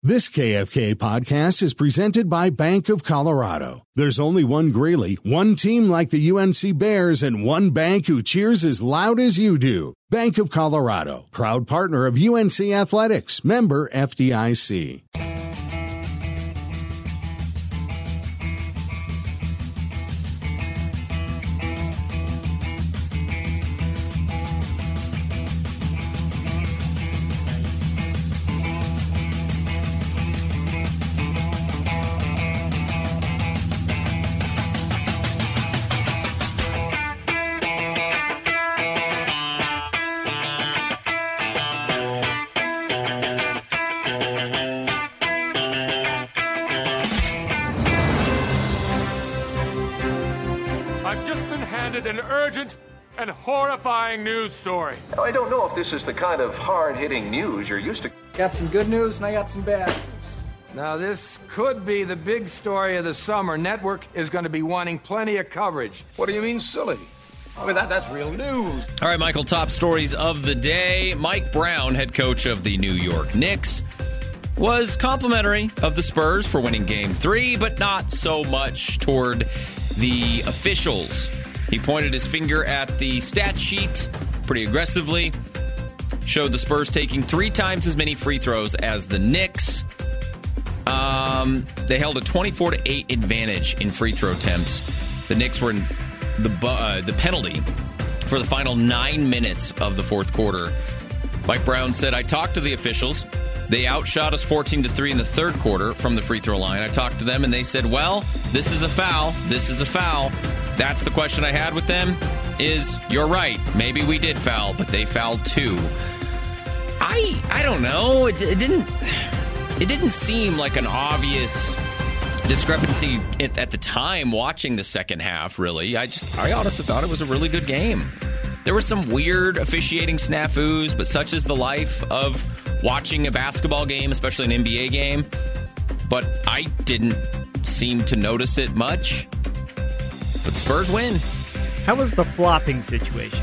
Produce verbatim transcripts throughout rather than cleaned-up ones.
This K F K podcast is presented by Bank of Colorado. There's only one Greeley, one team like the U N C Bears, and one bank who cheers as loud as you do. Bank of Colorado, proud partner of U N C Athletics, member F D I C. An urgent and horrifying news story. Now, I don't know if this is the kind of hard-hitting news you're used to. Got some good news and I got some bad news. Now, this could be the big story of the summer. Network is going to be wanting plenty of coverage. What do you mean, silly? I mean, that, that's real news. All right, Michael, top stories of the day. Mike Brown, head coach of the New York Knicks, was complimentary of the Spurs for winning Game three, but not so much toward the officials. He pointed his finger at the stat sheet pretty aggressively, showed the Spurs taking three times as many free throws as the Knicks. Um, they held a twenty-four to eight advantage in free throw attempts. The Knicks were in the, uh, the penalty for the final nine minutes of the fourth quarter. Mike Brown said, I talked to the officials. They outshot us fourteen to three in the third quarter from the free throw line. I talked to them, and they said, well, this is a foul. This is a foul. That's the question I had with them is, you're right. Maybe we did foul, but they fouled too. I I don't know. It, it didn't it didn't seem like an obvious discrepancy at, at the time watching the second half, really. I just I honestly thought it was a really good game. There were some weird officiating snafus, but such is the life of watching a basketball game, especially an N B A game. But I didn't seem to notice it much. But the Spurs win. How was the flopping situation?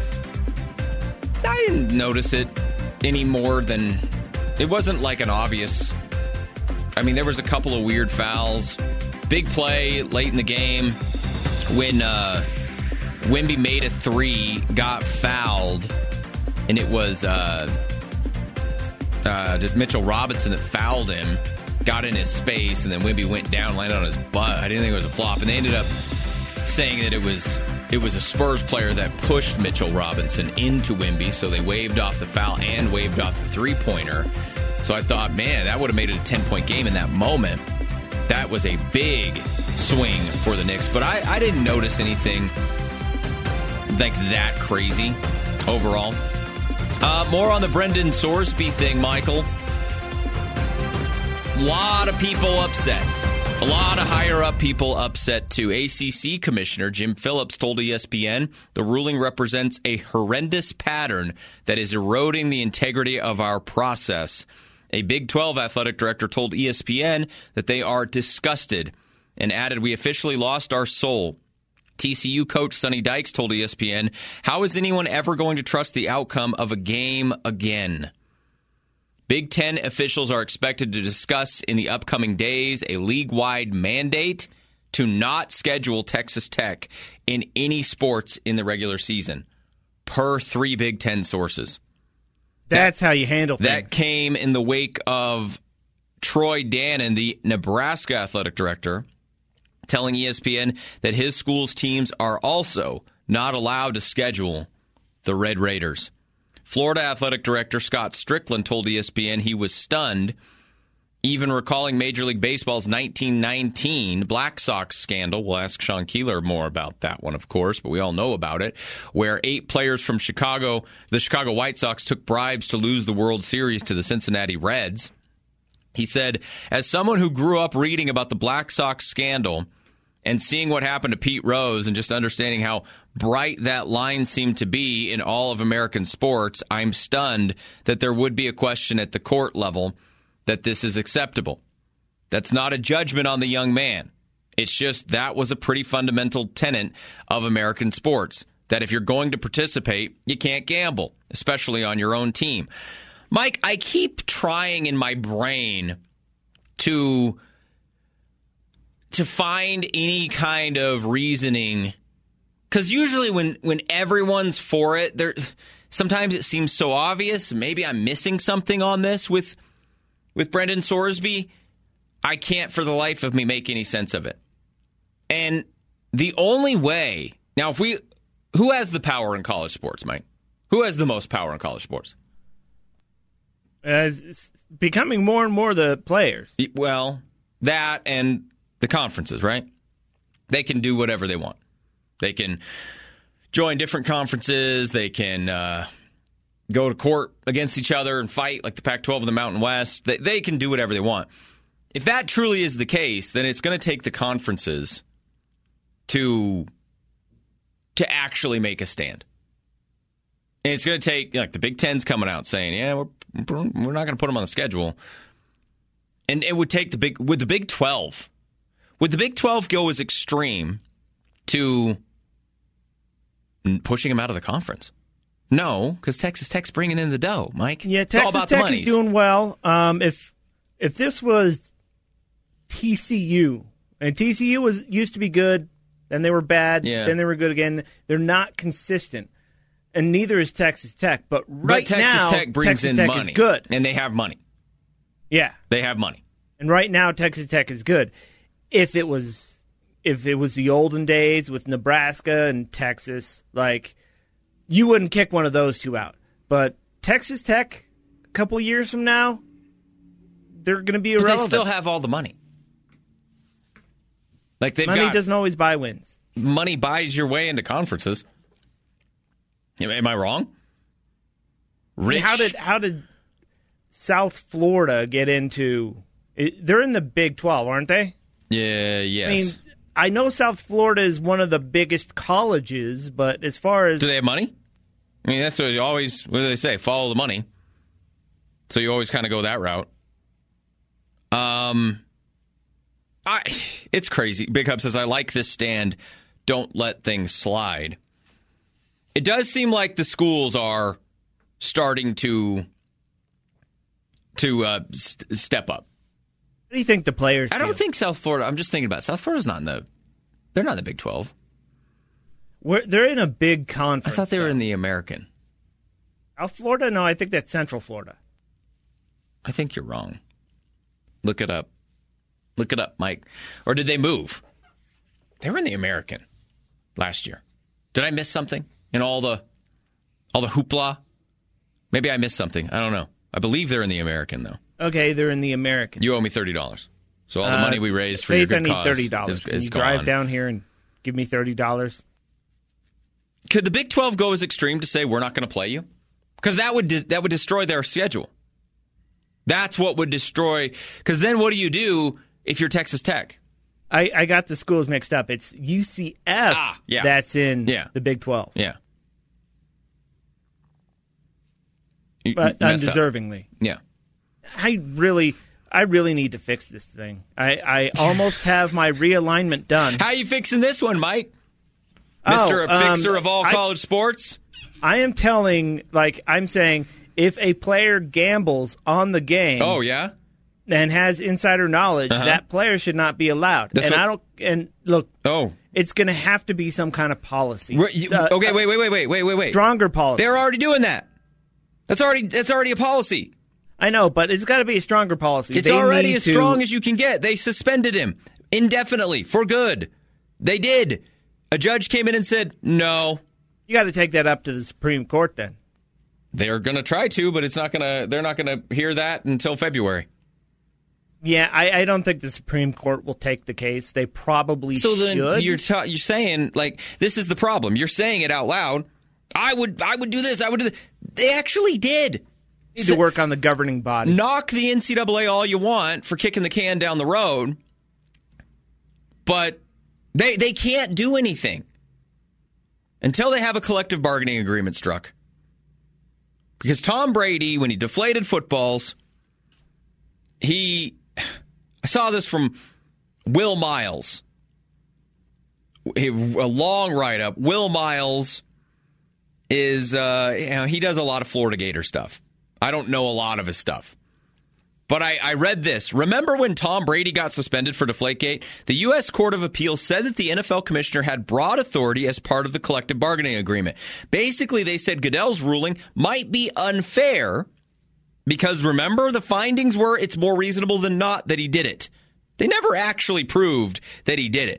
I didn't notice it any more than... It wasn't like an obvious... I mean, there was a couple of weird fouls. Big play late in the game when uh, Wemby made a three, got fouled, and it was uh, uh, Mitchell Robinson that fouled him, got in his space, and then Wemby went down, landed on his butt. I didn't think it was a flop, and they ended up saying that it was it was a Spurs player that pushed Mitchell Robinson into Wemby, so they waved off the foul and waved off the three-pointer. So I thought, man, that would have made it a ten-point game in that moment. That was a big swing for the Knicks, but I, I didn't notice anything like that crazy overall. Uh, more on the Brendan Sorsby thing, Michael. A lot of people upset. A lot of higher-up people upset, too. A C C Commissioner Jim Phillips told E S P N the ruling represents a horrendous pattern that is eroding the integrity of our process. A Big twelve athletic director told E S P N that they are disgusted and added, we officially lost our soul. T C U coach Sonny Dykes told E S P N, how is anyone ever going to trust the outcome of a game again? Big Ten officials are expected to discuss in the upcoming days a league-wide mandate to not schedule Texas Tech in any sports in the regular season, per three Big Ten sources. That's that, how you handle things. That came in the wake of Troy Dannon, the Nebraska athletic director, telling E S P N that his school's teams are also not allowed to schedule the Red Raiders. Florida Athletic Director Scott Strickland told E S P N he was stunned, even recalling Major League Baseball's nineteen nineteen Black Sox scandal. We'll ask Sean Keeler more about that one, of course, but we all know about it, where eight players from Chicago, the Chicago White Sox, took bribes to lose the World Series to the Cincinnati Reds. He said, as someone who grew up reading about the Black Sox scandal and seeing what happened to Pete Rose and just understanding how bright that line seemed to be in all of American sports, I'm stunned that there would be a question at the court level that this is acceptable. That's not a judgment on the young man. It's just that was a pretty fundamental tenet of American sports, that if you're going to participate, you can't gamble, especially on your own team. Mike, I keep trying in my brain to to find any kind of reasoning. Because usually when, when everyone's for it, there sometimes it seems so obvious. Maybe I'm missing something on this with with Brendan Sorsby. I can't for the life of me make any sense of it. And the only way... Now, if we... Who has the power in college sports, Mike? Who has the most power in college sports? Uh, it's becoming more and more the players. Well, that and the conferences, right? They can do whatever they want. They can join different conferences. They can uh, go to court against each other and fight like the Pac twelve and the Mountain West. They, they can do whatever they want. If that truly is the case, then it's going to take the conferences to to actually make a stand. And it's going to take, like, the Big Ten's coming out saying, yeah, we're, we're not going to put them on the schedule. And it would take the Big, would the Big twelve, would the Big twelve go as extreme to pushing them out of the conference? No, because Texas Tech's bringing in the dough, Mike. Yeah, it's Texas all about Tech the is doing well. Um, if if this was T C U, and T C U was used to be good, then they were bad, yeah. then they were good again. They're not consistent, and neither is Texas Tech. But right but Texas now, Tech brings Texas in Tech money, is good, and they have money. Yeah, they have money, and right now Texas Tech is good. If it was. If it was the olden days with Nebraska and Texas, like, you wouldn't kick one of those two out. But Texas Tech, a couple years from now, they're going to be irrelevant. But they still have all the money. Like they've money got, doesn't always buy wins. Money buys your way into conferences. Am I wrong? Rich. How did how did South Florida get into? They're in the Big twelve, aren't they? Yeah. Yes. I mean, I know South Florida is one of the biggest colleges, but as far as... Do they have money? I mean, that's what you always... What do they say? Follow the money. So you always kind of go that route. Um, I. It's crazy. Big Hub says, I like this stand. Don't let things slide. It does seem like the schools are starting to, to uh, st- step up. What do you think the players I don't feel? think South Florida... I'm just thinking about it. South Florida's not in the... They're not in the Big twelve. We're, they're in a big conference. I thought they though. were in the American. South Florida? No, I think that's Central Florida. I think you're wrong. Look it up. Look it up, Mike. Or did they move? They were in the American last year. Did I miss something in all the all the hoopla? Maybe I missed something. I don't know. I believe they're in the American, though. Okay, they're in the American. You owe me thirty dollars. So all the uh, money we raised for Faith, your good I need cause thirty dollars. is, Can is you gone. drive down here and give me thirty dollars? Could the Big twelve go as extreme to say we're not going to play you? Because that would de- that would destroy their schedule. That's what would destroy. Because then what do you do if you're Texas Tech? I, I got the schools mixed up. It's U C F ah, yeah. that's in yeah. the Big twelve. Yeah. You But messed up. undeservingly. Yeah. I really... I really need to fix this thing. I, I almost have my realignment done. How you fixing this one, Mike? Oh, Mister Fixer um, of all I, college sports? I am telling, like, I'm saying, if a player gambles on the game Oh, yeah? and has insider knowledge, Uh-huh. that player should not be allowed. That's and what- I don't, and look, Oh. it's going to have to be some kind of policy. Right, you- Uh, okay, uh, wait, wait, wait, wait, wait, wait, wait. Stronger policy. They're already doing that. That's already that's already a policy. I know, but it's got to be a stronger policy. It's They already need as to- strong as you can get. They suspended him indefinitely for good. They did. A judge came in and said, no. You got to take that up to the Supreme Court then. They're going to try to, but it's not going to. They're not going to hear that until February. Yeah, I, I don't think the Supreme Court will take the case. They probably So then should. you're ta- you're saying, like, this is the problem. You're saying it out loud. I would I would do this. I would do this. They actually did. need to work on the governing body. Knock the N C double A all you want for kicking the can down the road, but they they can't do anything until they have a collective bargaining agreement struck. Because Tom Brady, when he deflated footballs, he... I saw this from Will Miles. A long write-up. Will Miles is... Uh, you know, he does a lot of Florida Gator stuff. I don't know a lot of his stuff. But I, I read this. Remember when Tom Brady got suspended for Deflategate? The U S Court of Appeals said that the N F L commissioner had broad authority as part of the collective bargaining agreement. Basically, they said Goodell's ruling might be unfair because, remember, the findings were it's more reasonable than not that he did it. They never actually proved that he did it.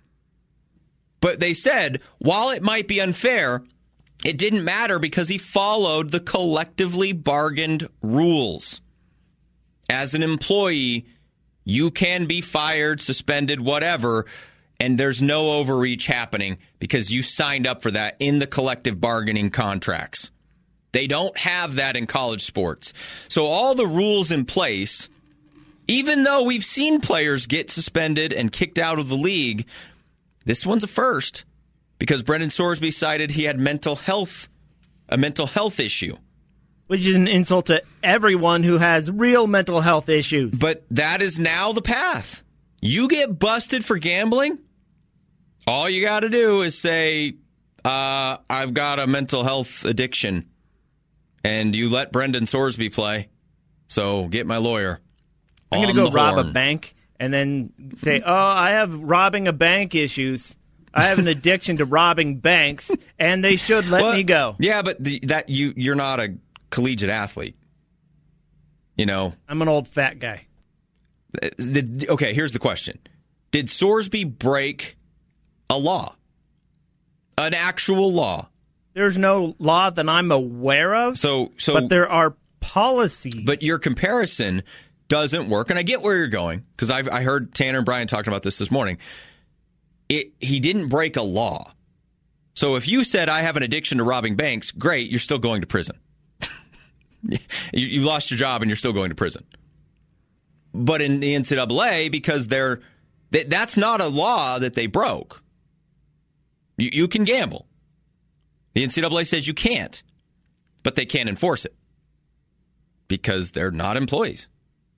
But they said, while it might be unfair, it didn't matter because he followed the collectively bargained rules. As an employee, you can be fired, suspended, whatever, and there's no overreach happening because you signed up for that in the collective bargaining contracts. They don't have that in college sports. So all the rules in place, even though we've seen players get suspended and kicked out of the league, this one's a first because Brendan Sorsby cited he had mental health, a mental health issue. Which is an insult to everyone who has real mental health issues. But that is now the path. You get busted for gambling, all you got to do is say, uh, I've got a mental health addiction, and you let Brendan Sorsby play, so get my lawyer. I'm going to go rob horn. a bank and then say, oh, I have robbing a bank issues. I have an addiction to robbing banks, and they should let well, me go. Yeah, but the, that you you're not a collegiate athlete. You know, I'm an old fat guy. The, okay, here's the question. Did Sorsby break a law? An actual law? There's no law that I'm aware of. So, so, but there are policies. But your comparison doesn't work, and I get where you're going, because I've I heard Tanner and Brian talking about this this morning. It, he didn't break a law. So if you said, I have an addiction to robbing banks, great, you're still going to prison. you, you lost your job and you're still going to prison. But in the N C double A, because they're that, that's not a law that they broke. You, you can gamble. The N C double A says you can't, but they can't enforce it because they're not employees.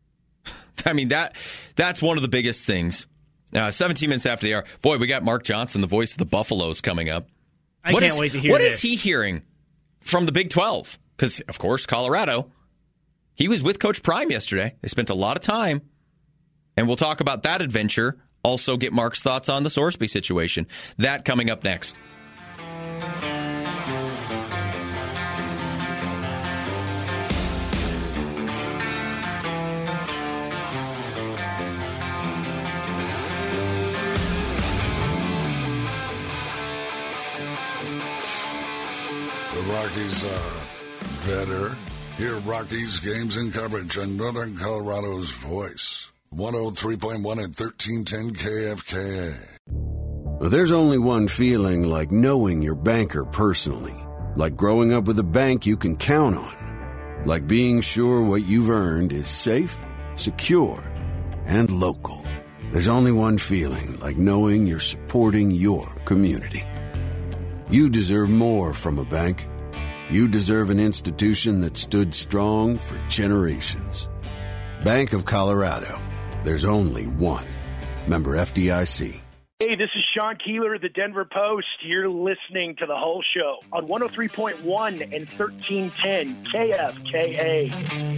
I mean, that that's one of the biggest things. Uh, seventeen minutes after the hour. Boy, we got Mark Johnson, the voice of the Buffaloes, coming up. I what can't is, wait to hear What this. is he hearing from the Big twelve? Because, of course, Colorado. He was with Coach Prime yesterday. They spent a lot of time. And we'll talk about that adventure. Also get Mark's thoughts on the Sorsby situation. That coming up next. The Rockies are better. Hear Rockies games and coverage on Northern Colorado's voice. one oh three point one and thirteen ten K F K A. There's only one feeling like knowing your banker personally. Like growing up with a bank you can count on. Like being sure what you've earned is safe, secure, and local. There's only one feeling like knowing you're supporting your community. You deserve more from a bank. You deserve an institution that stood strong for generations. Bank of Colorado. There's only one. Member F D I C. Hey, this is Sean Keeler of the Denver Post. You're listening to The Whole Show on one oh three point one and thirteen ten K F K A.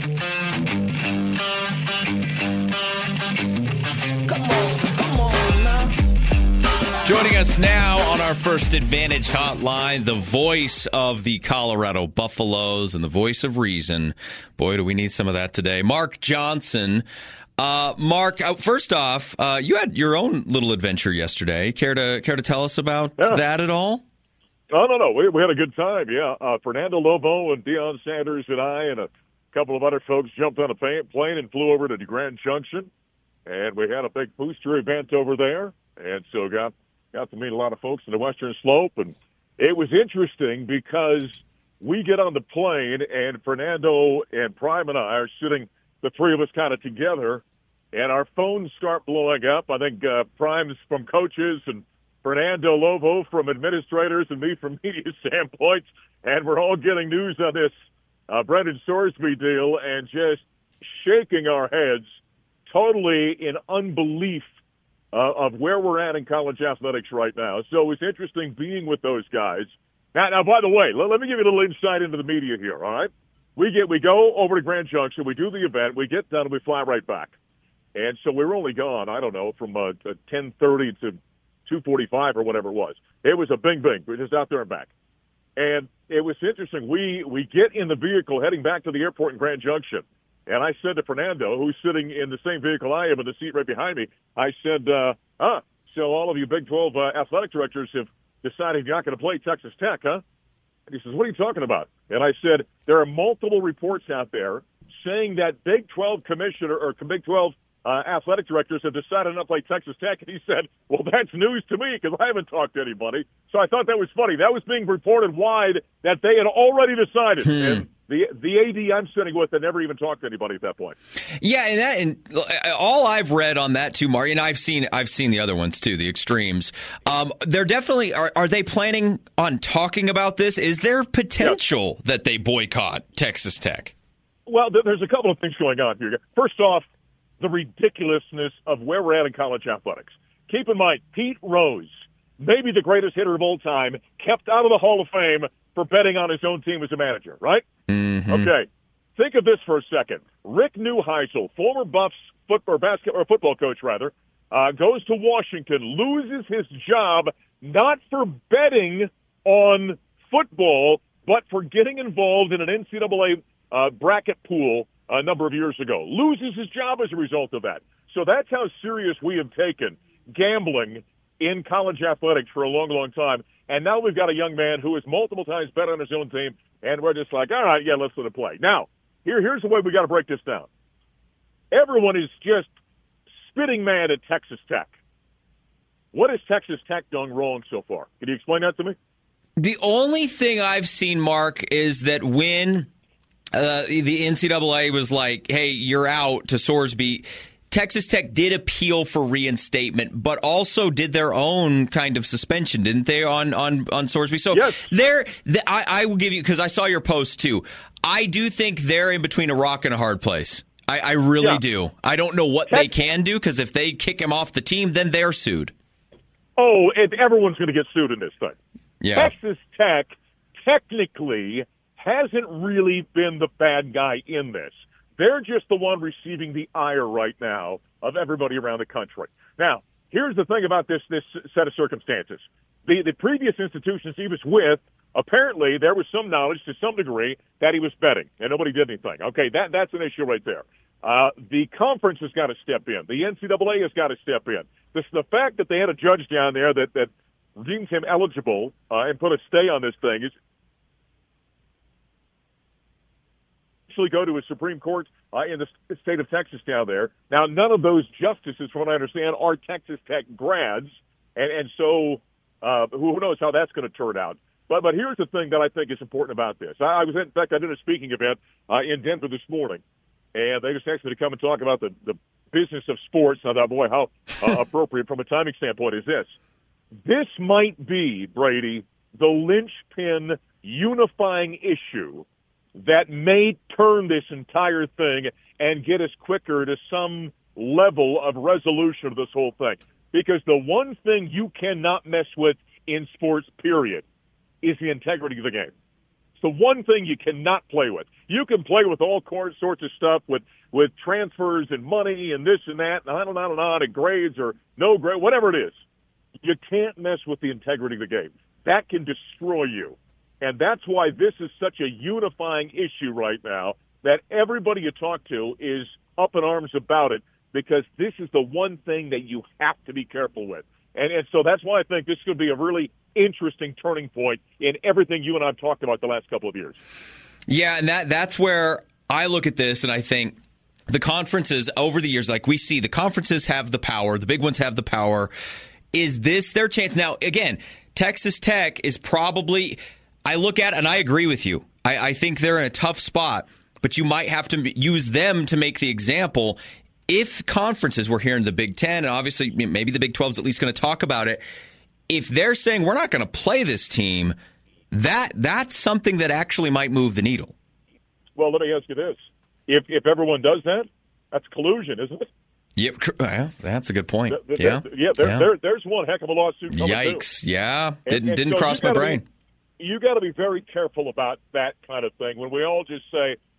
Come on, come on now. Joining us now on our First Advantage hotline, the voice of the Colorado Buffaloes and the voice of reason. Boy, do we need some of that today. Mark Johnson. Uh, Mark, uh, first off, uh, you had your own little adventure yesterday. Care to care to tell us about yeah. that at all? No, no, no. We, we had a good time, yeah. Uh, Fernando Lobo and Deion Sanders and I and a couple of other folks jumped on a plane and flew over to the Grand Junction, and we had a big booster event over there, and so got got to meet a lot of folks in the Western Slope, and it was interesting because we get on the plane, and Fernando and Prime and I are sitting, the three of us kind of together, and our phones start blowing up. I think uh, Prime's from coaches and Fernando Lobo from administrators and me from media standpoints, and we're all getting news on this uh, Brendan Sorsby deal and just shaking our heads totally in unbelief uh, of where we're at in college athletics right now. So it's interesting being with those guys. Now, now by the way, let, let me give you a little insight into the media here, all right? we get we go over to Grand Junction, we do the event, we get done, and we fly right back. And so we were only gone, I don't know, from uh, ten thirty to two forty-five or whatever it was. It was a bing bing. We were just out there and back. And it was interesting. We we get in the vehicle heading back to the airport in Grand Junction. And I said to Fernando, who's sitting in the same vehicle I am in the seat right behind me, I said, uh, ah, so all of you Big twelve uh, athletic directors have decided you're not going to play Texas Tech, huh? And he says, what are you talking about? And I said, there are multiple reports out there saying that Big twelve commissioner or Big twelve uh, athletic directors have decided not to play Texas Tech. And he said, well, that's news to me because I haven't talked to anybody. So I thought that was funny. That was being reported wide that they had already decided. Hmm. And the the A D I'm sitting with had never even talked to anybody at that point. Yeah, and that and all I've read on that too, Mark, and I've seen I've seen the other ones too, the extremes. Um, they're definitely are, are they planning on talking about this? Is there potential yes. that they boycott Texas Tech? Well, there's a couple of things going on here. First off, the ridiculousness of where we're at in college athletics. Keep in mind, Pete Rose, maybe the greatest hitter of all time, kept out of the Hall of Fame for betting on his own team as a manager, right? Mm-hmm. Okay. Think of this for a second. Rick Neuheisel, former Buffs football, or basketball, or football coach, rather, uh, goes to Washington, loses his job not for betting on football, but for getting involved in an N C double A uh, bracket pool a number of years ago. Loses his job as a result of that. So that's how serious we have taken gambling in college athletics for a long, long time. And now we've got a young man who has multiple times bet on his own team, and we're just like, all right, yeah, let's let it play. Now, here, here's the way we got to break this down. Everyone is just spitting mad at Texas Tech. What has Texas Tech done wrong so far? Can you explain that to me? The only thing I've seen, Mark, is that when uh, the N C double A was like, hey, you're out to Sorsby, Texas Tech did appeal for reinstatement, but also did their own kind of suspension, didn't they, on on, on Sorsby? So yes. there, the, I, I will give you, because I saw your post too, I do think they're in between a rock and a hard place. I, I really yeah. do. I don't know what Tech- they can do, because if they kick him off the team, then they're sued. Oh, and everyone's going to get sued in this thing. Yeah. Texas Tech technically hasn't really been the bad guy in this. They're just the one receiving the ire right now of everybody around the country. Now, here's the thing about this this set of circumstances. The the previous institutions he was with, apparently there was some knowledge to some degree that he was betting, and nobody did anything. Okay, that that's an issue right there. Uh, the conference has got to step in. The N C double A has got to step in. This, the fact that they had a judge down there that, that deemed him eligible uh, and put a stay on this thing is actually go to a Supreme Court uh, in the state of Texas down there. Now, none of those justices, from what I understand, are Texas Tech grads, and, and so uh, who knows how that's going to turn out. But but here's the thing that I think is important about this. I, I was, in fact, I did a speaking event uh, in Denver this morning, and they just asked me to come and talk about the, the business of sports. I thought, boy, how uh, appropriate from a timing standpoint is this. This might be, Brady, the linchpin unifying issue that may turn this entire thing and get us quicker to some level of resolution of this whole thing. Because the one thing you cannot mess with in sports, period, is the integrity of the game. It's the one thing you cannot play with. You can play with all sorts of stuff with, with transfers and money and this and that, and on and on and on, and grades or no grade, whatever it is. You can't mess with the integrity of the game. That can destroy you. And that's why this is such a unifying issue right now, that everybody you talk to is up in arms about it, because this is the one thing that you have to be careful with. And, and so that's why I think this could be a really interesting turning point in everything you and I have talked about the last couple of years. Yeah, and that that's where I look at this and I think the conferences over the years, like we see, the conferences have the power, the big ones have the power. Is this their chance? Now, again, Texas Tech is probably, I look at it and I agree with you. I, I think they're in a tough spot, but you might have to use them to make the example. If conferences, we're here in the Big Ten, and obviously maybe the Big twelve is at least going to talk about it, if they're saying we're not going to play this team, that that's something that actually might move the needle. Well, let me ask you this. If if everyone does that, that's collusion, isn't it? Yep, well, that's a good point. The, the, yeah, yeah, there, yeah. There, there's one heck of a lawsuit coming Yikes, too. yeah. Didn't, and, and didn't so cross my brain. Be, you got to be very careful about that kind of thing when we all just say,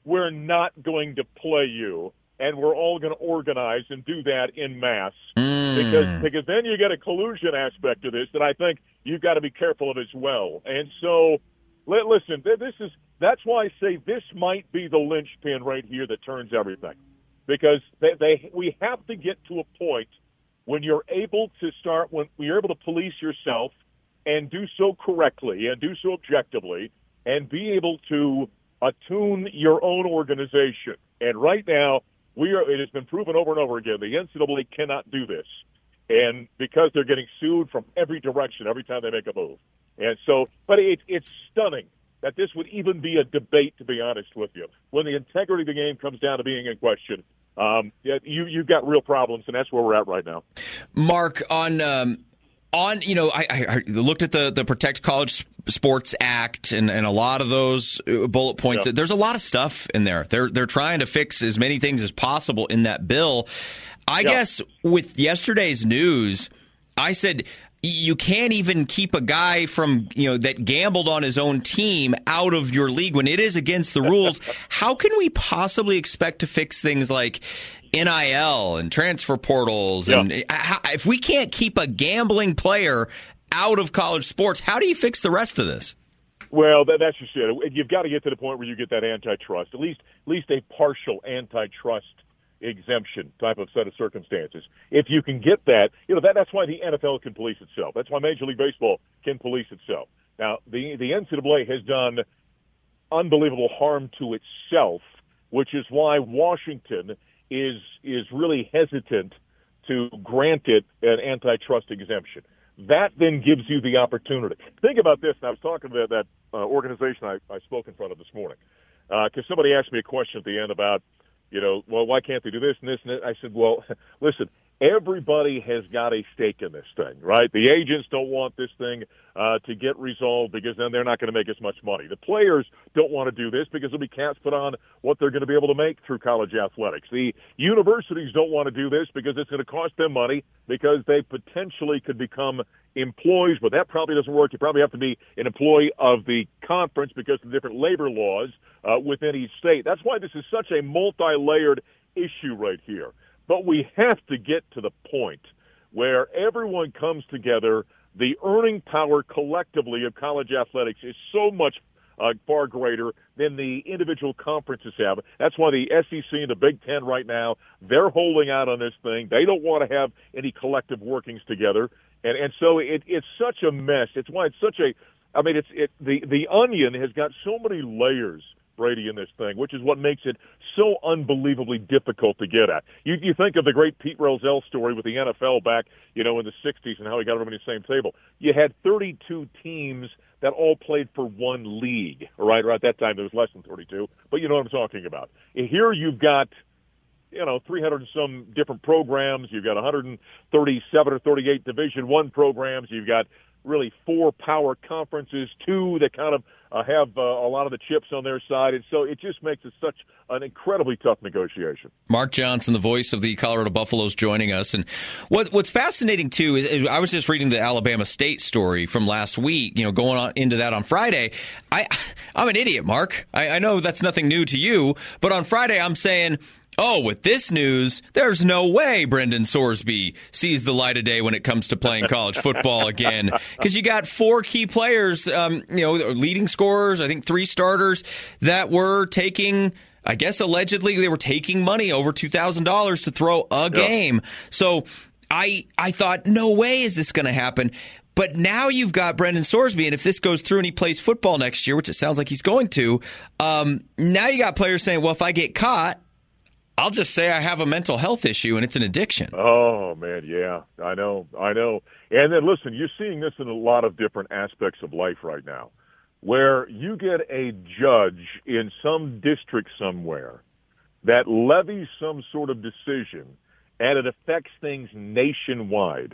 we're not going to play you, and we're all going to organize and do that en masse. Mm. Because, because then you get a collusion aspect to this that I think you've got to be careful of as well. And so, listen, this is that's why I say this might be the linchpin right here that turns everything. Because they, they we have to get to a point when you're able to start, when you're able to police yourself and do so correctly and do so objectively and be able to attune your own organization. And right now, we are. It has been proven over and over again, the N C double A cannot do this. And because they're getting sued from every direction every time they make a move. And so, but it, it's stunning that this would even be a debate, to be honest with you. When the integrity of the game comes down to being in question, um, you, you've got real problems, and that's where we're at right now. Mark, on um, on you know, I, I looked at the, the Protect College Sports Act and, and a lot of those bullet points. Yeah. There's a lot of stuff in there. They're they're trying to fix as many things as possible in that bill. I yeah. guess with yesterday's news, I said, you can't even keep a guy from, you know, that gambled on his own team out of your league when it is against the rules. How can we possibly expect to fix things like N I L and transfer portals? Yeah. And if we can't keep a gambling player out of college sports, how do you fix the rest of this? Well, that, that's just it. You've got to get to the point where you get that antitrust, at least, at least a partial antitrust exemption type of set of circumstances. If you can get that, you know, that, that's why the N F L can police itself. That's why Major League Baseball can police itself. Now, the, the N C double A has done unbelievable harm to itself, which is why Washington is is really hesitant to grant it an antitrust exemption. That then gives you the opportunity. Think about this, and I was talking to that, that uh, organization I, I spoke in front of this morning, because uh, somebody asked me a question at the end about, you know, well, why can't they do this and this and that? I said, well, listen, everybody has got a stake in this thing, right? The agents don't want this thing uh, to get resolved because then they're not going to make as much money. The players don't want to do this because there'll be caps put on what they're going to be able to make through college athletics. The universities don't want to do this because it's going to cost them money because they potentially could become employees, but that probably doesn't work. You probably have to be an employee of the conference because of the different labor laws uh, within each state. That's why this is such a multi-layered issue right here. But we have to get to the point where everyone comes together. The earning power collectively of college athletics is so much uh, far greater than the individual conferences have. That's why the S E C and the Big Ten right now, they're holding out on this thing. They don't want to have any collective workings together. And and so it, it's such a mess. It's why it's such a, I mean, it's it the, the onion has got so many layers, Brady, in this thing, which is what makes it so unbelievably difficult to get at. You, you think of the great Pete Rozelle story with the N F L back, you know, in the sixties and how he got everybody on the same table. You had thirty-two teams that all played for one league, right? Or at that time, there was less than thirty-two, but you know what I'm talking about. Here you've got, you know, three hundred and some different programs. You've got one hundred thirty-seven or thirty-eight Division One programs. You've got really four power conferences, two that kind of uh, have uh, a lot of the chips on their side. And so it just makes it such an incredibly tough negotiation. Mark Johnson, the voice of the Colorado Buffaloes, joining us. And what what's fascinating, too, is, is I was just reading the Alabama State story from last week, you know, going on into that on Friday. I, I'm an idiot, Mark. I, I know that's nothing new to you. But on Friday, I'm saying, oh, with this news, there's no way Brendan Sorsby sees the light of day when it comes to playing college football again. Because you got four key players, um, you know, leading scorers, I think three starters, that were taking, I guess allegedly, they were taking money, over two thousand dollars to throw a game. Yep. So I I thought, no way is this going to happen. But now you've got Brendan Sorsby, and if this goes through and he plays football next year, which it sounds like he's going to, um, now you got players saying, well, if I get caught, I'll just say I have a mental health issue and it's an addiction. Oh, man, yeah, I know, I know. And then, listen, you're seeing this in a lot of different aspects of life right now, where you get a judge in some district somewhere that levies some sort of decision, and it affects things nationwide.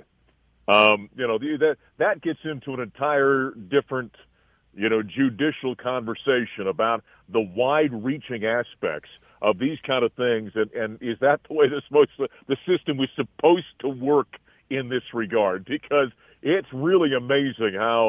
Um, you know, that that gets into an entire different, you know, judicial conversation about the wide-reaching aspects of these kind of things, and, and is that the way this supposed to, the system was supposed to work in this regard? Because it's really amazing how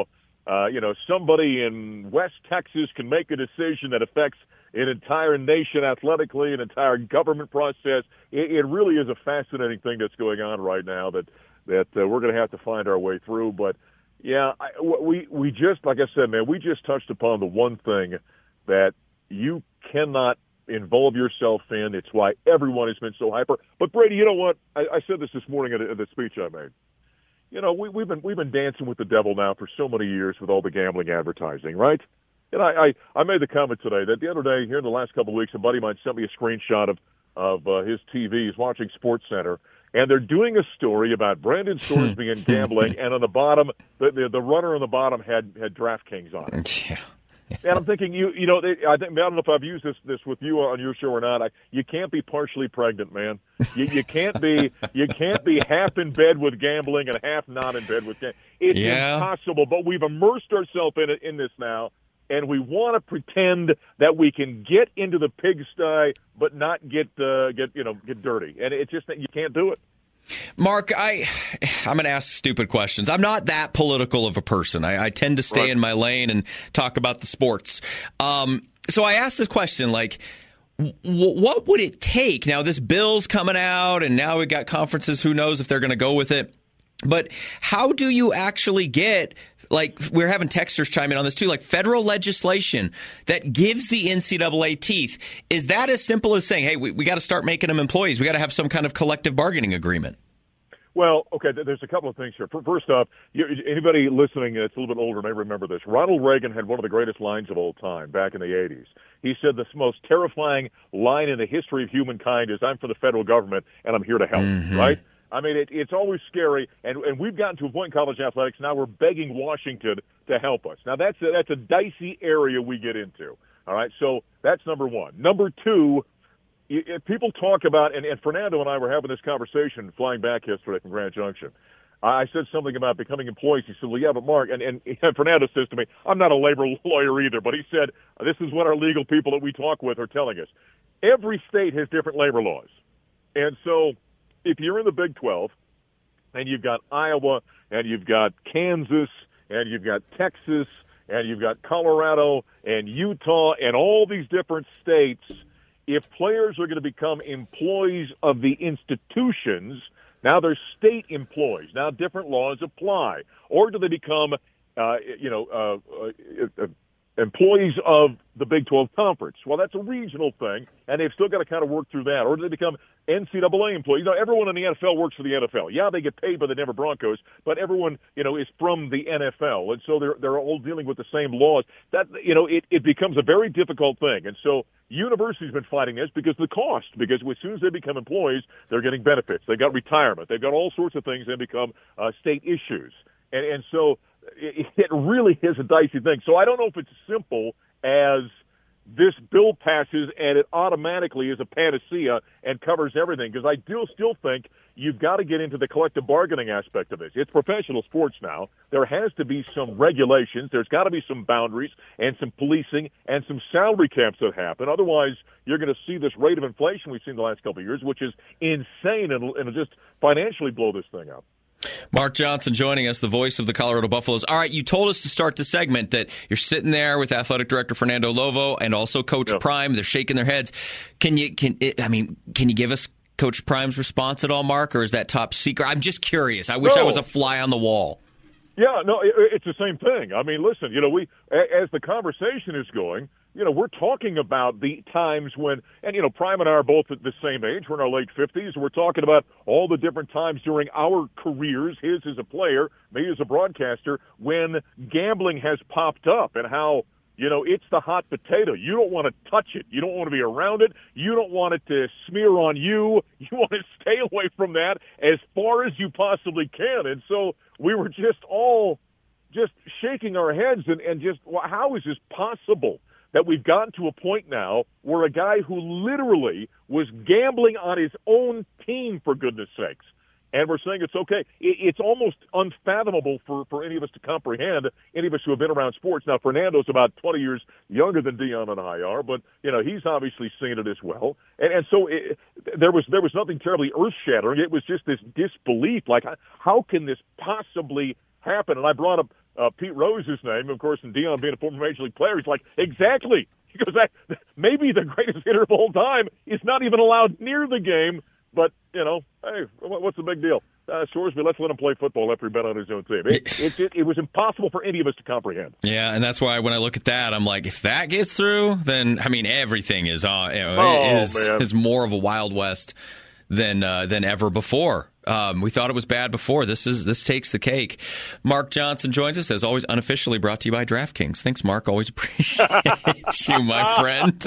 uh, you know, somebody in West Texas can make a decision that affects an entire nation athletically, an entire government process. It, it really is a fascinating thing that's going on right now that that uh, we're going to have to find our way through. But, yeah, I, we, we just, like I said, man, we just touched upon the one thing that you cannot involve yourself in. It's why everyone has been so hyper. But, Brady, you know what? I, I said this this morning in, in the speech I made. You know, we, we've been we've been dancing with the devil now for so many years with all the gambling advertising, right? And I, I, I made the comment today that the other day, here in the last couple of weeks, a buddy of mine sent me a screenshot of, of uh, his T V. He's watching SportsCenter, and they're doing a story about Brandon Sorsby and gambling, and on the bottom, the, the, the runner on the bottom had, had DraftKings on it. Yeah. And I'm thinking, you you know, I think I don't know if I've used this this with you on your show or not. I, you can't be partially pregnant, man. You, you can't be you can't be half in bed with gambling and half not in bed with gambling. It's yeah. impossible. But we've immersed ourselves in it in this now, and we want to pretend that we can get into the pigsty, but not get uh, get you know get dirty. And it's just that you can't do it. Mark, I, I'm going to ask stupid questions. I'm not that political of a person. I, I tend to stay right. in my lane and talk about the sports. Um, so I asked this question, like, w- what would it take? Now, this bill's coming out, and now we've got conferences. Who knows if they're going to go with it? But how do you actually get, like, we're having texters chime in on this too, like federal legislation that gives the N C double A teeth? Is that as simple as saying, hey, we, we got to start making them employees? We got to have some kind of collective bargaining agreement? Well, okay, there's a couple of things here. First off, you, anybody listening that's a little bit older may remember this. Ronald Reagan had one of the greatest lines of all time back in the eighties. He said the most terrifying line in the history of humankind is, I'm for the federal government, and I'm here to help, mm-hmm. right? I mean, it, it's always scary, and, and we've gotten to a point in college athletics now we're begging Washington to help us. Now, that's a, that's a dicey area we get into, all right? So that's number one. Number two, if people talk about, and, and Fernando and I were having this conversation flying back yesterday from Grand Junction. I said something about becoming employees. He said, well, yeah, but Mark, and, and, and Fernando says to me, I'm not a labor lawyer either, but he said, this is what our legal people that we talk with are telling us. Every state has different labor laws. And so if you're in the Big twelve and you've got Iowa and you've got Kansas and you've got Texas and you've got Colorado and Utah and all these different states, if players are going to become employees of the institutions, now they're state employees. Now different laws apply. Or do they become, uh, you know, uh, uh, employees of the Big twelve Conference? Well, that's a regional thing, and they've still got to kind of work through that. Or do they become N C double A employees? You know, everyone in the N F L works for the N F L. Yeah, they get paid by the Denver Broncos, but everyone, you know, is from the N F L, and so they're they're all dealing with the same laws. That, you know, it, it becomes a very difficult thing, and so universities been fighting this because of the cost. Because as soon as they become employees, they're getting benefits. They've got retirement. They've got all sorts of things that become uh, state issues, and and so it, it really is a dicey thing. So I don't know if it's simple as this bill passes and it automatically is a panacea and covers everything, because I do still think you've got to get into the collective bargaining aspect of this. It's professional sports now. There has to be some regulations. There's got to be some boundaries and some policing and some salary caps that happen. Otherwise, you're going to see this rate of inflation we've seen the last couple of years, which is insane, and it'll just financially blow this thing up. Mark Johnson joining us, the voice of the Colorado Buffaloes. All right, you told us to start the segment that you're sitting there with athletic director Fernando Lovo and also Coach yep. Prime. They're shaking their heads. Can you? Can I mean? Can you give us Coach Prime's response at all, Mark, or is that top secret? I'm just curious. I wish no. I was a fly on the wall. Yeah, no, it, it's the same thing. I mean, listen, you know, we as the conversation is going, you know, we're talking about the times when, and, you know, Prime and I are both at the same age. We're in our late fifties. We're talking about all the different times during our careers, his as a player, me as a broadcaster, when gambling has popped up and how, you know, it's the hot potato. You don't want to touch it. You don't want to be around it. You don't want it to smear on you. You want to stay away from that as far as you possibly can. And so we were just all just shaking our heads and, and just, well, how is this possible that we've gotten to a point now where a guy who literally was gambling on his own team, for goodness sakes, and we're saying it's okay. It's almost unfathomable for, for any of us to comprehend, any of us who have been around sports. Now, Fernando's about twenty years younger than Dion and I are, but, you know, he's obviously seen it as well. And, and so it, there was there was nothing terribly earth-shattering. It was just this disbelief, like, how can this possibly happen. And I brought up uh, Pete Rose's name, of course, and Dion being a former Major League player. He's like, exactly. He goes, that, maybe the greatest hitter of all time is not even allowed near the game. But, you know, hey, what's the big deal? Uh, Shoresby, let's let him play football after he bet on his own team. It, it, it, it was impossible for any of us to comprehend. Yeah, and that's why when I look at that, I'm like, if that gets through, then, I mean, everything is, uh, you know, oh, is, is more of a Wild West than uh, than ever before. Um, we thought it was bad before. This is this takes the cake. Mark Johnson joins us, as always, unofficially brought to you by DraftKings. Thanks, Mark. Always appreciate you, my friend.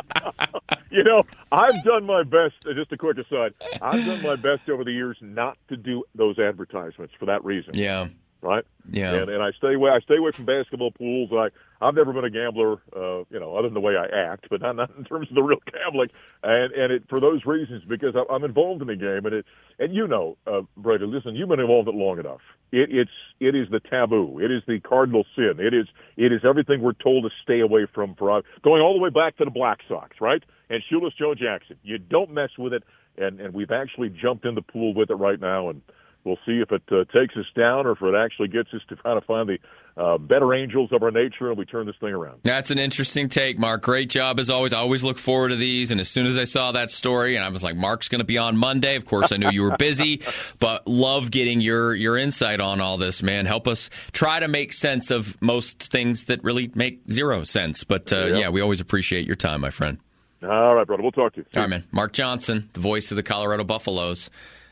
You know, I've done my best, just a quick aside, I've done my best over the years not to do those advertisements for that reason. Yeah. Right? Yeah. And, and I stay away I stay away from basketball pools. I, I've never been a gambler, uh, you know, other than the way I act, but not, not in terms of the real gambling. And and it for those reasons, because I, I'm involved in the game. And, it, and you know, uh, Brady, listen, you've been involved in it long enough. It, it's, it is the taboo. It is the cardinal sin. It is it is everything we're told to stay away from, for going all the way back to the Black Sox, right? And Shoeless Joe Jackson. You don't mess with it. And, and we've actually jumped in the pool with it right now. And we'll see if it uh, takes us down or if it actually gets us to kind of find the uh, better angels of our nature and we turn this thing around. That's an interesting take, Mark. Great job as always. I always look forward to these. And as soon as I saw that story, and I was like, Mark's going to be on Monday. Of course, I knew you were busy, but love getting your, your insight on all this, man. Help us try to make sense of most things that really make zero sense. But, uh, yep. yeah, we always appreciate your time, my friend. All right, brother. We'll talk to you. All right, man. Mark Johnson, the voice of the Colorado Buffaloes.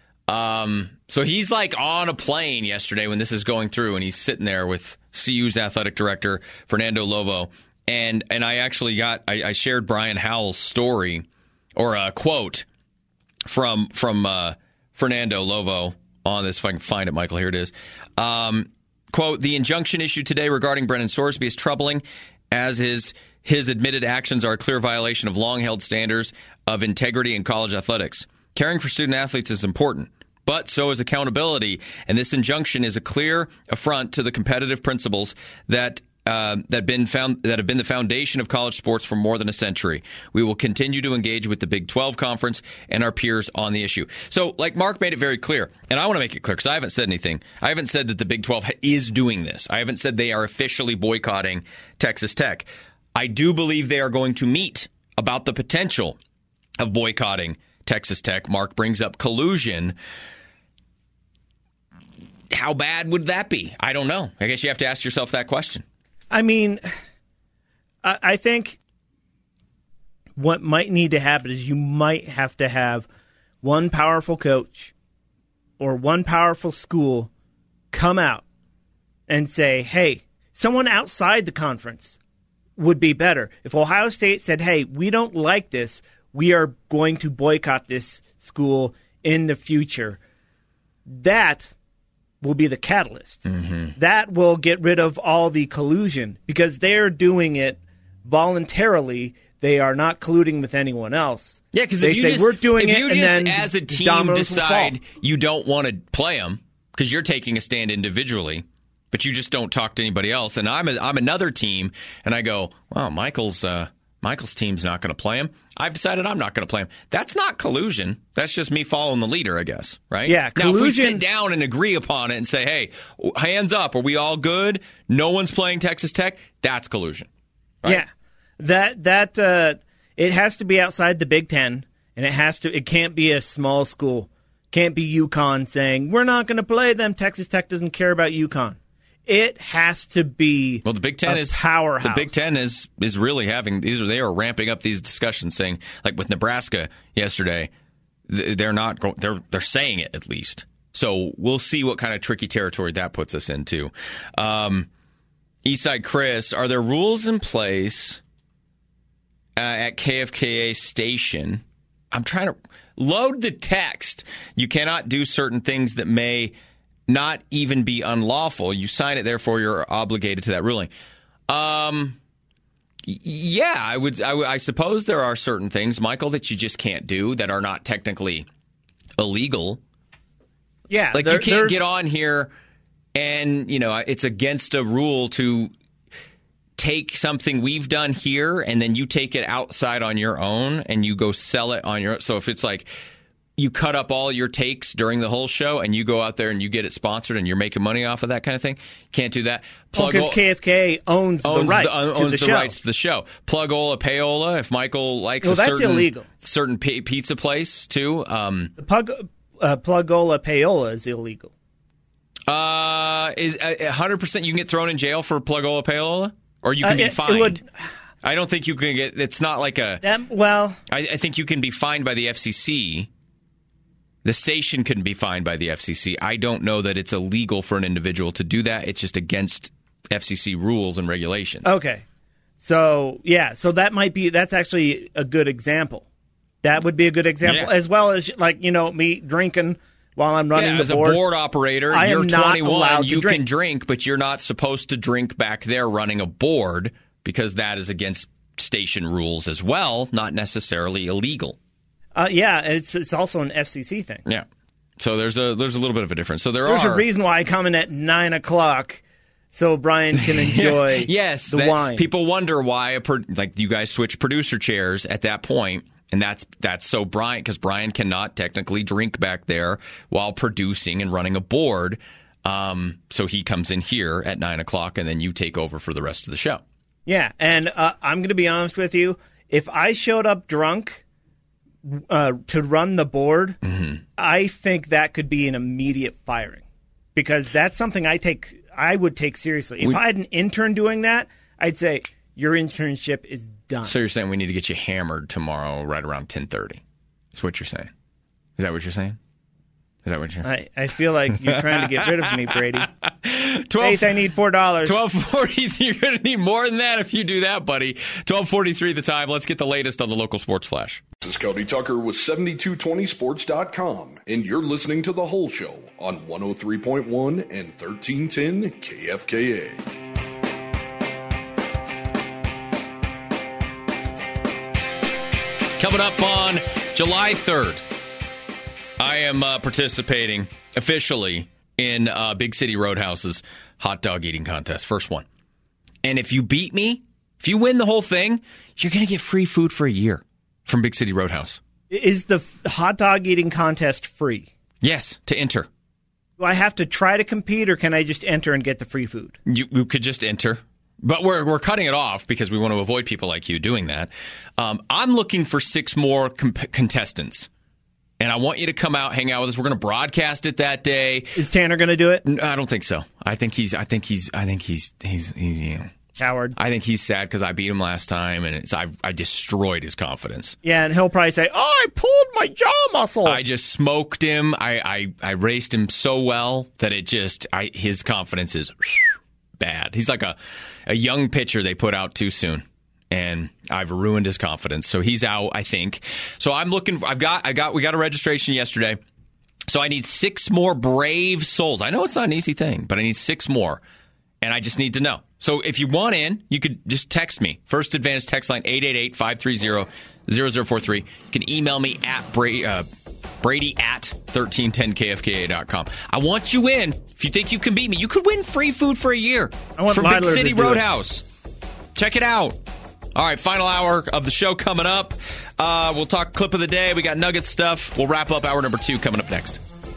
Um, so he's like on a plane yesterday when this is going through, and he's sitting there with C U's athletic director, Fernando Lovo. And and I actually got, I, I shared Brian Howell's story or a quote from from uh, Fernando Lovo on this. If I can find it, Michael, here it is. Um, quote, the injunction issued today regarding Brennan Sorsby is troubling, as is his admitted actions are a clear violation of long-held standards of integrity in college athletics. Caring for student athletes is important, but so is accountability, and this injunction is a clear affront to the competitive principles that uh, that been found that have been the foundation of college sports for more than a century. We will continue to engage with the Big twelve Conference and our peers on the issue. So, like Mark made it very clear, and I want to make it clear because I haven't said anything. I haven't said that the Big twelve is doing this. I haven't said they are officially boycotting Texas Tech. I do believe they are going to meet about the potential of boycotting Texas Tech. Mark brings up collusion. How bad would that be? I don't know. I guess you have to ask yourself that question. I mean, I, I think what might need to happen is you might have to have one powerful coach or one powerful school come out and say, hey, someone outside the conference would be better. If Ohio State said, hey, we don't like this, we are going to boycott this school in the future, that will be the catalyst. Mm-hmm. That will get rid of all the collusion because they're doing it voluntarily. They are not colluding with anyone else. Yeah, because they if you say just, we're doing if it, you and just then as a team dominoes decide you don't want to play them because you're taking a stand individually, but you just don't talk to anybody else, and I'm a, I'm another team, and I go, wow, Michael's uh, Michael's team's not going to play him. I've decided I'm not going to play him. That's not collusion. That's just me following the leader, I guess, right? Yeah, now, if we collusion- sit down and agree upon it and say, hey, hands up, are we all good? No one's playing Texas Tech? That's collusion. Right? Yeah, that that uh, it has to be outside the Big Ten, and it has to. It can't be a small school. Can't be UConn saying we're not going to play them. Texas Tech doesn't care about UConn. It has to be well. The Big Ten a is powerhouse. The Big Ten is is really having these. Are, they are ramping up these discussions, saying like with Nebraska yesterday, they're not going. They're they're saying it at least. So we'll see what kind of tricky territory that puts us into. Um, Eastside Chris, are there rules in place uh, at K F K A Station? I'm trying to load the text. You cannot do certain things that may not even be unlawful. You sign it, therefore you're obligated to that ruling. Um, yeah, I would. I, I suppose there are certain things, Michael, that you just can't do that are not technically illegal. Yeah, like there, you can't get on here and, you know, it's against a rule to take something we've done here and then you take it outside on your own and you go sell it on your. So if it's like you cut up all your takes during the whole show and you go out there and you get it sponsored and you're making money off of that kind of thing. Can't do that. Because K F K owns, owns the rights the, uh, to owns the, the show. rights to the show. Plugola Payola, if Michael likes well, a that's certain, illegal. certain p- pizza place too. Um, the Plug, uh, Plugola Payola is illegal. Uh, is uh, one hundred percent you can get thrown in jail for Plugola Payola? Or you can uh, be it, fined? It would, I don't think you can get, it's not like a... Um, well... I, I think you can be fined by the F C C. The station can be fined by the F C C. I don't know that it's illegal for an individual to do that. It's just against F C C rules and regulations. Okay. So, yeah. So that might be, that's actually a good example. That would be a good example. Yeah. As well as, like, you know, me drinking while I'm running yeah, the as board. As a board operator, I you're am not twenty-one, allowed you to drink. can drink, but you're not supposed to drink back there running a board because that is against station rules as well, not necessarily illegal. Uh, yeah, it's it's also an F C C thing. Yeah. So there's a there's a little bit of a difference. So there There's are a reason why I come in at nine o'clock so Brian can enjoy yes, the that, wine. People wonder why a pro, like you guys switch producer chairs at that point, and that's that's so Brian because Brian cannot technically drink back there while producing and running a board. Um, so he comes in here at nine o'clock, and then you take over for the rest of the show. Yeah, and uh, I'm going to be honest with you. If I showed up drunk uh, to run the board, mm-hmm. I think that could be an immediate firing because that's something I take. I would take seriously. If we, I had an intern doing that, I'd say your internship is done. So you're saying we need to get you hammered tomorrow right around ten thirty? Is what you're saying? Is that what you're saying? Is that what you're I, I feel like you're trying to get rid of me, Brady. twelve, Faith, I need four dollars. twelve forty. You're going to need more than that if you do that, buddy. twelve forty-three the time. Let's get the latest on the local sports flash. This is Cody Tucker with seventy-two twenty sports dot com, and you're listening to The Whole Show on one oh three point one and thirteen ten K F K A. Coming up on July third, I am uh, participating officially in uh, Big City Roadhouse's hot dog eating contest. First one. And if you beat me, if you win the whole thing, you're going to get free food for a year from Big City Roadhouse. Is the f- hot dog eating contest free? Yes, to enter. Do I have to try to compete, or can I just enter and get the free food? You, you could just enter. But we're we're cutting it off because we want to avoid people like you doing that. Um, I'm looking for six more comp- contestants. And I want you to come out, hang out with us. We're going to broadcast it that day. Is Tanner going to do it? I don't think so. I think he's. I think he's. I think he's. He's. he's you know, coward. I think he's sad because I beat him last time, and it's, I I destroyed his confidence. Yeah, and he'll probably say, "Oh, I pulled my jaw muscle." I just smoked him. I I, I raced him so well that it just. I his confidence is bad. He's like a a young pitcher they put out too soon. And I've ruined his confidence. So he's out, I think. So I'm looking for, I've got, I got, we got a registration yesterday. So I need six more brave souls. I know it's not an easy thing, but I need six more. And I just need to know. So if you want in, you could just text me. First Advantage text line eight eight eight, five three zero, zero zero four three. You can email me at Brady, uh, Brady at thirteen ten K F K A dot com. I want you in. If you think you can beat me, you could win free food for a year I want from Big Lyler City to do Roadhouse. it. Check it out. All right, final hour of the show coming up. Uh, we'll talk clip of the day. We got Nuggets stuff. We'll wrap up hour number two coming up next.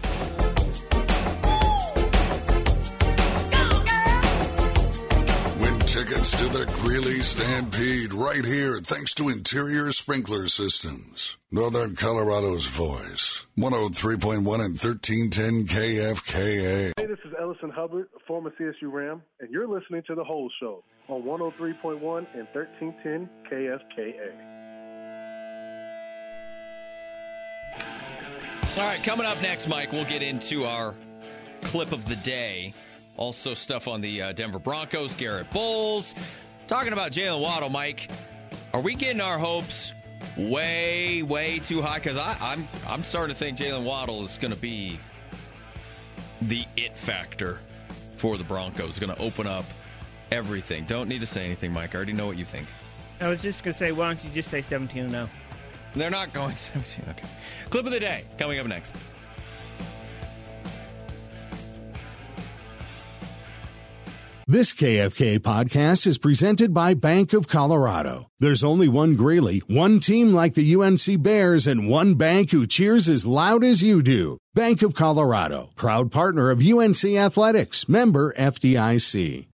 Win tickets to the Greeley Stampede right here thanks to Interior Sprinkler Systems. Northern Colorado's voice. one oh three point one and thirteen ten K F K A. Hey, this is Ellison Hubbard, former C S U Ram, and you're listening to The Whole Show on one oh three point one and thirteen ten K F K A. All right, coming up next, Mike, we'll get into our clip of the day. Also stuff on the uh, Denver Broncos, Garrett Bowles. Talking about Jalen Waddle, Mike. Are we getting our hopes way, way too high? Because I'm, I'm starting to think Jalen Waddle is going to be the it factor for the Broncos. Going to open up everything. Don't need to say anything, Mike. I already know what you think. I was just going to say, why don't you just say seventeen and oh? They're not going seventeen. Okay. Clip of the day coming up next. This K F K podcast is presented by Bank of Colorado. There's only one Greeley, one team like the U N C Bears, and one bank who cheers as loud as you do. Bank of Colorado, proud partner of U N C Athletics, member F D I C.